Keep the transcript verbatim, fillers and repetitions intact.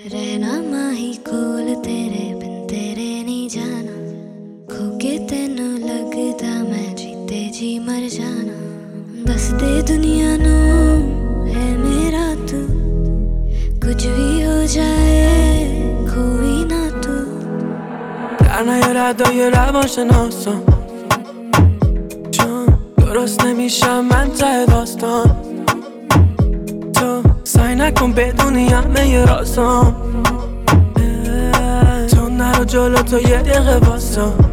रहना माही कोल तेरे बिन तेरे नहीं जाना, खो के तेनू लगदा मैं जीते जी मर जाना। दस दे दुनिया नू है मेरा तू, कुछ भी हो जाए कोई ना तू। در نیارد روان شناسان چون درست نمیشم من ته داستان. تو سعی نکن بدونی همه رازام، تو نرو جلو تو یه دقیقه واسم.